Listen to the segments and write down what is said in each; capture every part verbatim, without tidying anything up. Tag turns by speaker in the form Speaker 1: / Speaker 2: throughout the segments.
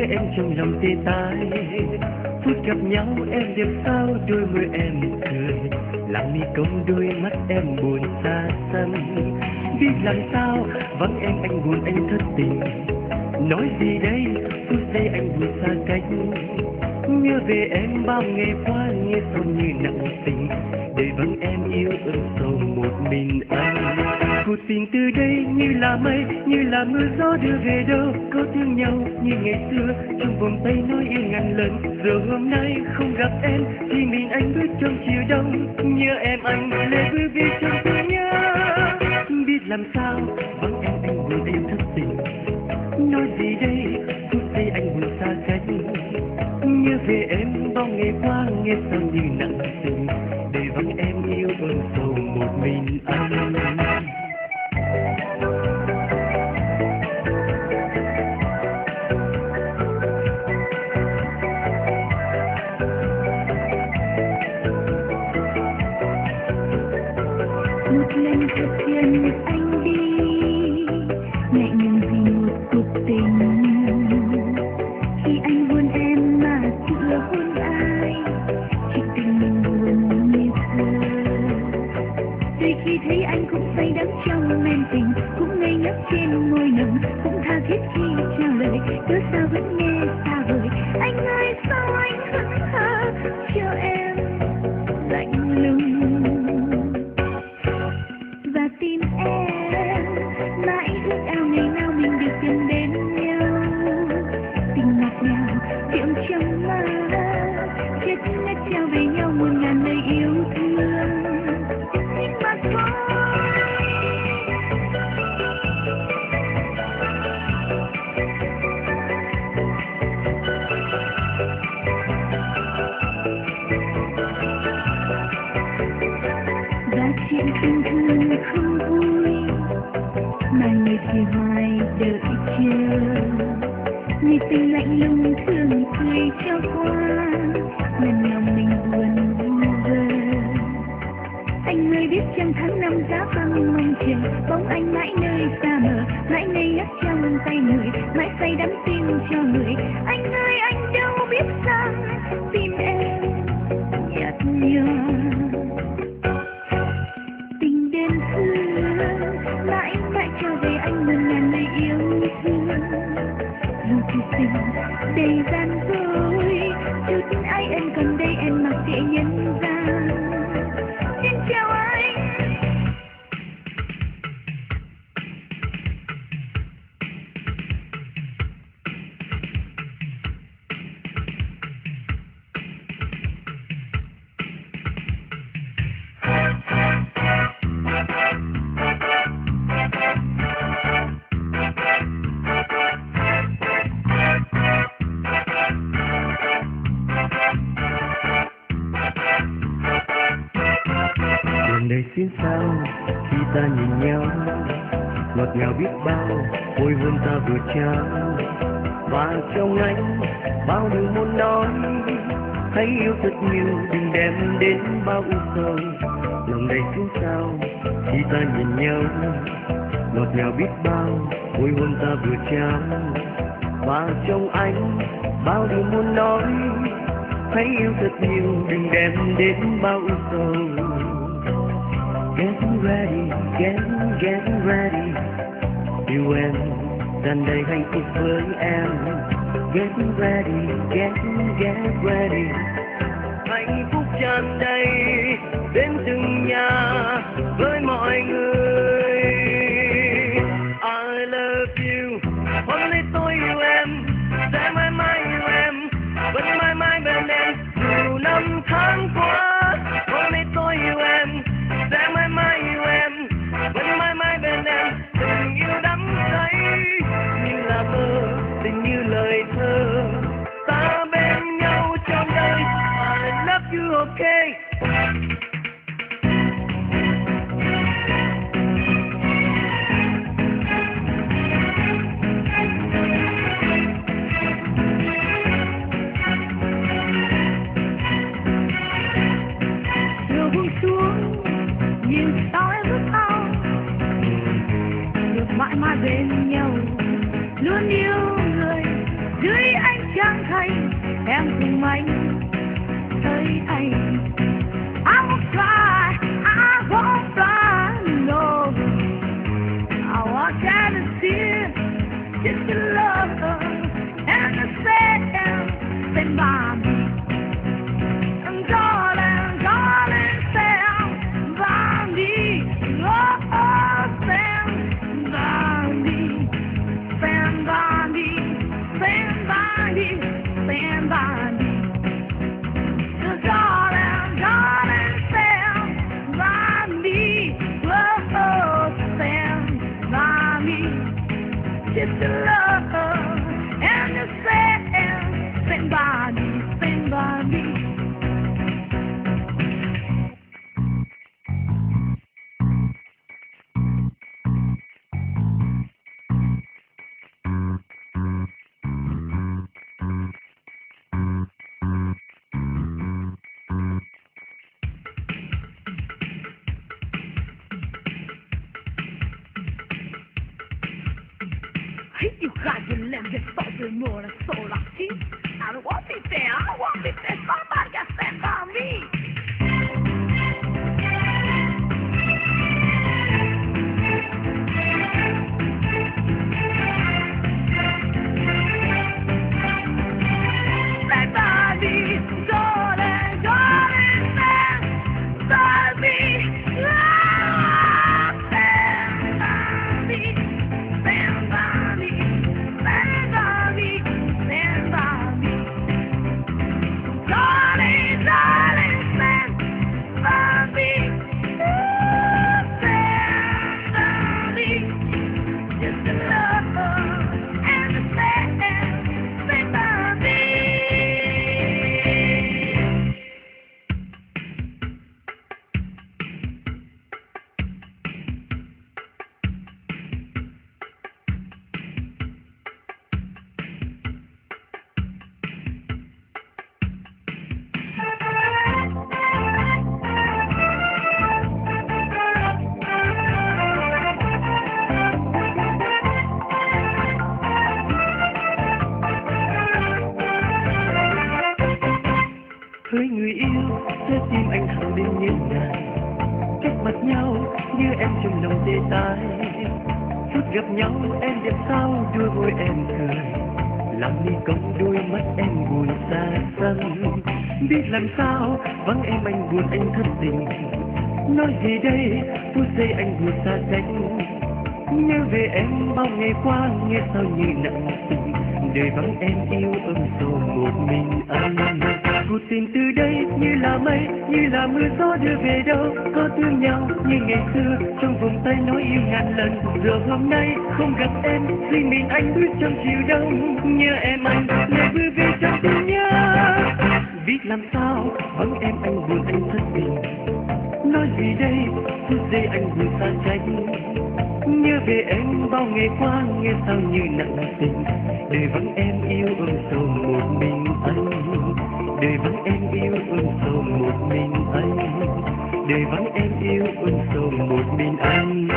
Speaker 1: em trong lòng tê tái. Phút gặp nhau em đẹp sao đôi môi em cười, lặng mi công đôi mắt em buồn xa xăm. Biết làm sao vắng em anh buồn anh thất tình, nói gì đây phút giây anh buồn xa cách. Nhớ về em bao ngày qua nghe sao như nặng tình, để vắng em yêu ơn sầu một mình anh. Cuộc tình từ đây như là mây, như là mưa gió đưa về đâu. Có thương nhau như ngày xưa, trong vòng tay nói yêu ngàn lần. Giờ hôm nay không gặp em, thì mình anh bước trong chiều đông. Nhớ em anh lệ bước về trong thương nhớ. Biết làm sao vắng em anh buồn em thất tình, nói gì đây phút giây anh buồn xa cách. Nhớ về em bao ngày qua nghe sao như nặng tình, để vắng em yêu ơn sầu một mình anh.
Speaker 2: Một lần thật gần anh đi, ngại ngần vì một cuộc tình. Khi anh hôn em mà chưa hôn ai, chuyện tình mình buồn như xưa. Rồi khi thấy anh cũng say đắm trong men tình, cũng ngây ngất trên môi nồng, cũng tha thiết khi trao lời, cớ sao vẫn nghe xa vời. Anh ơi sao anh vẫn thơ cho em lạnh lùng, và tim em mãi ước ao ngày nào mình được gần bên nhau. Tình ngọt ngào điệu trong mơ, chất ngất trao về nhau muôn ngàn lời yêu thương. Nhưng mà thôi và chuyện tình thương không vui, mà người thì hoài đợi chờ. Người tình lạnh lùng thường cười cho qua, lần lòng mình buồn vu vơ. Anh ơi biết trong tháng năm giá băng mong chờ, bóng anh mãi nơi xa mờ, mãi ngây ngất trong tay người, mãi say đắm tim cho người. Anh ơi anh đâu biết rằng tim em nhạt nhòa. Tình đêm xưa mãi mãi cho về anh muôn ngàn lời yêu thương. Dù cuộc tình đầy gian dối, chút ai ân còn đây em mặc kệ nhân gian. Xin chào anh.
Speaker 1: Đường đời xuyên sao khi ta nhìn nhau, ngọt ngào biết bao môi hôn ta vừa trao. Và trong anh bao điều muốn nói, hãy yêu thật nhiều đừng đem đến bao u sầu. Lòng đầy xuyên sao khi ta nhìn nhau, ngọt ngào biết bao môi hôn ta vừa trao. Và trong anh bao điều muốn nói, hãy yêu thật nhiều đừng đem đến bao u sầu. Get ready, get, get ready, yêu em tràn đầy hạnh phúc với em. Get ready, get, get ready, hạnh phúc tràn đầy đến từng nhà với mọi người. I love you, hôm nay tôi yêu em, sẽ mãi mãi yêu em, vẫn mãi mãi bên em dù năm tháng qua. Hôm nay tôi yêu em, sẽ mãi mãi yêu em, vẫn mãi mãi bên em. Tình yêu đắm say như là mơ, tình như lời thơ, ta bên nhau trong đời. I love you, okay.
Speaker 2: Rồi buông xuống như tối bước ao, được mãi mãi bên nhau, luôn yêu người dưới ánh chẳng thấy em cùng anh thấy anh. I won't fly, I won't fly, no. I want to see just your love and the sand, stand by me. And darling, darling, stand by me. Oh, stand by me, stand by me, stand by me, stand by me. So darling, darling, stand by me. Oh, stand by me. Just your love and the sand, stand by me, stand by me. You got your limbs exposed more than so like cheese. I don't want it there, I don't want it there. Somebody got stand by me. Stand by me, darling, darling, stand by me. Ah, stand by me, stand by me. Stand by me, stand by me. Darling, darling, stand by me. Stand by me. Just the love and the stand, stand by me.
Speaker 1: Hỡi người yêu, trái tim anh thẳng đến như ngàn, cách mặt nhau như em trong lòng tê tái. Phút gặp nhau em đẹp sao đôi môi em cười, làm đi cong đôi mắt em buồn xa xăm. Biết làm sao vắng em anh buồn anh thất tình, nói gì đây phút giây anh buồn xa cách. Nhớ về em bao ngày qua nghe sao như nặng tình, đời vắng em yêu ôm sầu một mình anh. Cuộc tình từ đây như là mây, như là mưa gió đưa về đâu, có thương nhau như ngày xưa trong vòng tay nói yêu ngàn lần. Giờ hôm nay không gặp em, riêng mình anh bước trong chiều đông, nhớ em anh ngày vừa về trong tim nhớ. Biết làm sao vắng em anh buồn anh thất tình, nói gì đây phút giây anh buồn xa cách. Nhớ về em bao ngày qua nghe sao như nặng tình, đời vắng em yêu ôm sầu một mình anh. Đời vắng em yêu ôm sầu một mình anh, đời vắng em yêu ôm sầu một mình anh.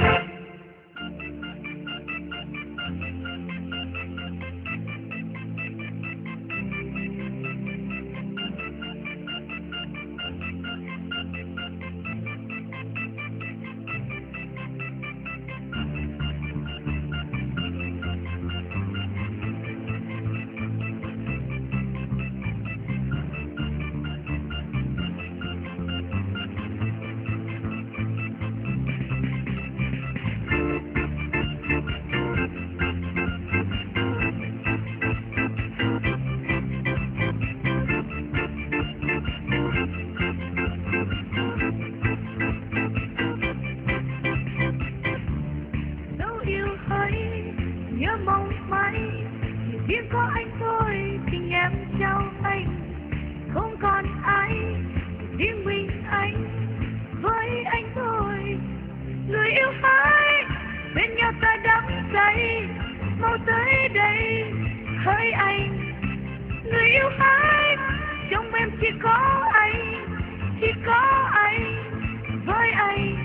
Speaker 2: riêng có anh thôi, tình em trao anh, không còn ai, riêng mình anh, với anh thôi. Người yêu hỡi, bên nhau ta đắm say, mau tới đây, hỡi anh. Người yêu hỡi, trong em chỉ có anh, chỉ có anh, với anh.